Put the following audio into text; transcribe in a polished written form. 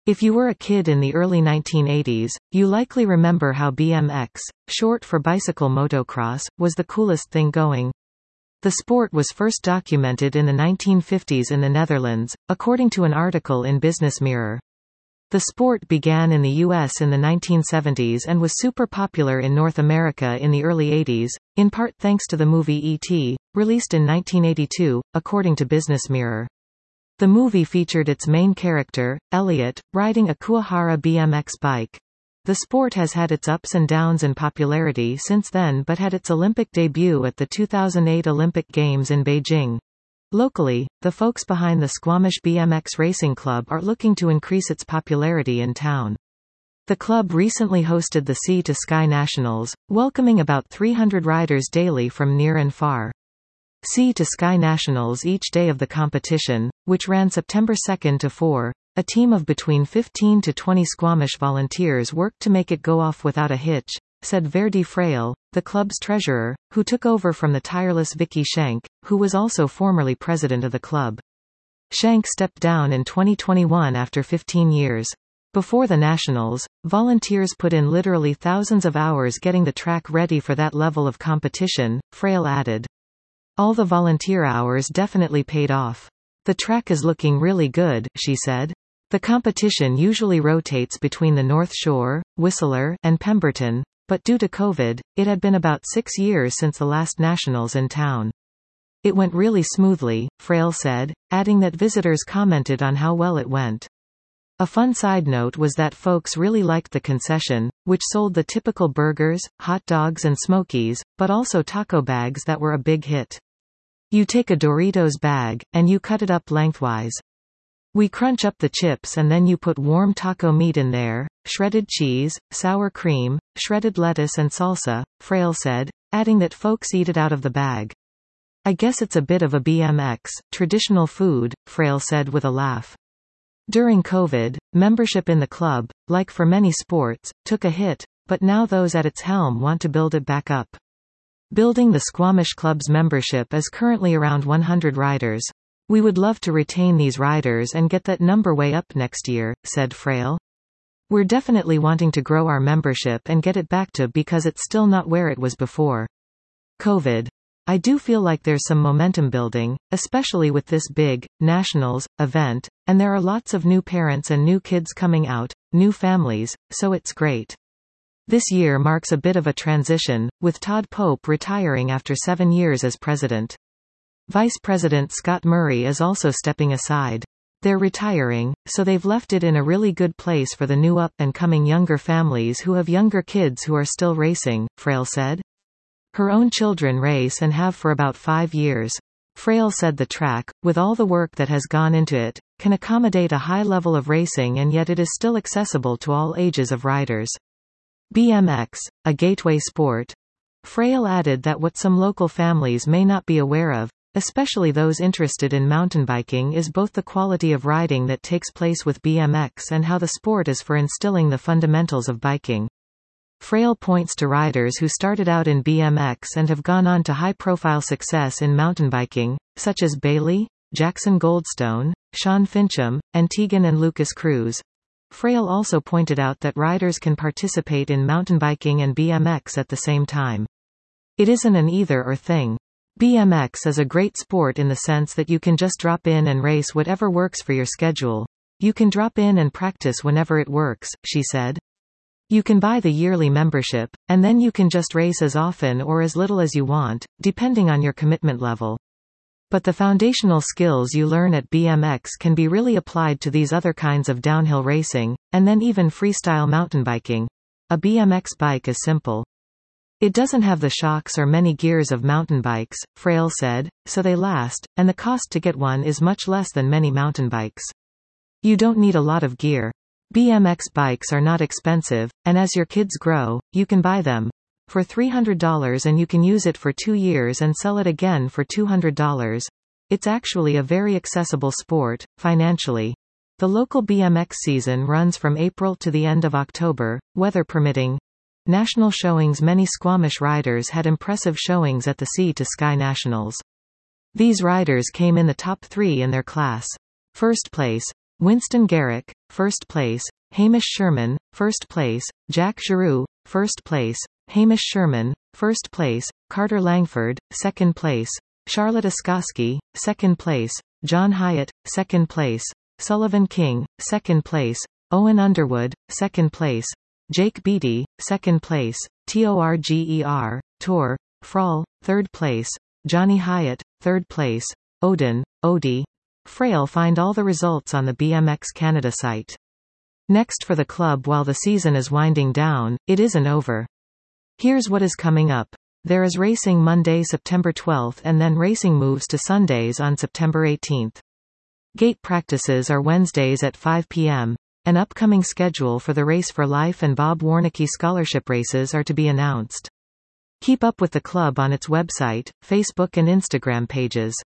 If you were a kid in the early 1980s, you likely remember how BMX, short for bicycle motocross, was the coolest thing going. The sport was first documented in the 1950s in the Netherlands, according to an article in Business Mirror. The sport began in the US in the 1970s and was super popular in North America in the early 80s, in part thanks to the movie E.T., released in 1982, according to Business Mirror. The movie featured its main character, Elliot, riding a Kuwahara BMX bike. The sport has had its ups and downs in popularity since then but had its Olympic debut at the 2008 Olympic Games in Beijing. Locally, the folks behind the Squamish BMX Racing Club are looking to increase its popularity in town. The club recently hosted the Sea to Sky Nationals, welcoming about 300 riders daily from near and far. Sea to Sky Nationals each day of the competition, which ran September 2 to 4, a team of between 15 to 20 Squamish volunteers worked to make it go off without a hitch, said Verdi Frail, the club's treasurer, who took over from the tireless Vicky Schenk, who was also formerly president of the club. Schenk stepped down in 2021 after 15 years. Before the Nationals, volunteers put in literally thousands of hours getting the track ready for that level of competition, Frail added. All the volunteer hours definitely paid off. The track is looking really good, she said. The competition usually rotates between the North Shore, Whistler, and Pemberton, but due to COVID, it had been about 6 years since the last Nationals in town. It went really smoothly, Frail said, adding that visitors commented on how well it went. A fun side note was that folks really liked the concession, which sold the typical burgers, hot dogs and smokies, but also taco bags that were a big hit. You take a Doritos bag, and you cut it up lengthwise. We crunch up the chips and then you put warm taco meat in there, shredded cheese, sour cream, shredded lettuce and salsa, Frail said, adding that folks eat it out of the bag. I guess it's a bit of a BMX, traditional food, Frail said with a laugh. During COVID, membership in the club, like for many sports, took a hit, but now those at its helm want to build it back up. Building the Squamish Club's membership is currently around 100 riders. We would love to retain these riders and get that number way up next year, said Frail. We're definitely wanting to grow our membership and get it back to because it's still not where it was before COVID. I do feel like there's some momentum building, especially with this big, Nationals, event, and there are lots of new parents and new kids coming out, new families, so it's great. This year marks a bit of a transition, with Todd Pope retiring after 7 years as president. Vice President Scott Murray is also stepping aside. They're retiring, so they've left it in a really good place for the new up-and-coming younger families who have younger kids who are still racing, Frail said. Her own children race and have for about 5 years. Frail said the track, with all the work that has gone into it, can accommodate a high level of racing and yet it is still accessible to all ages of riders. BMX, a gateway sport. Frail added that what some local families may not be aware of, especially those interested in mountain biking, is both the quality of riding that takes place with BMX and how the sport is for instilling the fundamentals of biking. Frail points to riders who started out in BMX and have gone on to high-profile success in mountain biking, such as Bailey, Jackson Goldstone, Sean Fincham, and Tegan and Lucas Cruz. Frail also pointed out that riders can participate in mountain biking and BMX at the same time. It isn't an either-or thing. BMX is a great sport in the sense that you can just drop in and race whatever works for your schedule. You can drop in and practice whenever it works, she said. You can buy the yearly membership, and then you can just race as often or as little as you want, depending on your commitment level. But the foundational skills you learn at BMX can be really applied to these other kinds of downhill racing, and then even freestyle mountain biking. A BMX bike is simple. It doesn't have the shocks or many gears of mountain bikes, Frail said, so they last, and the cost to get one is much less than many mountain bikes. You don't need a lot of gear. BMX bikes are not expensive, and as your kids grow, you can buy them for $300 and you can use it for 2 years and sell it again for $200. It's actually a very accessible sport, financially. The local BMX season runs from April to the end of October, weather permitting. National showings. Many Squamish riders had impressive showings at the Sea to Sky Nationals. These riders came in the top 3 in their class. First place, Winston Garrick, 1st place. Hamish Sherman, 1st place. Jack Giroux, 1st place. Hamish Sherman, 1st place. Carter Langford, 2nd place. Charlotte Oskowski, 2nd place. John Hyatt, 2nd place. Sullivan King, 2nd place. Owen Underwood, 2nd place. Jake Beattie, 2nd place. Torgeir, Tour. Frall, 3rd place. Johnny Hyatt, 3rd place. Odin, Odie. Frail. Find all the results on the BMX Canada site. Next for the club. While the season is winding down, it isn't over. Here's what is coming up. There is racing Monday, September 12th, and then racing moves to Sundays on September 18th. Gate practices are Wednesdays at 5 p.m. An upcoming schedule for the Race for Life and Bob Warnicki scholarship races are to be announced. Keep up with the club on its website, Facebook and Instagram pages.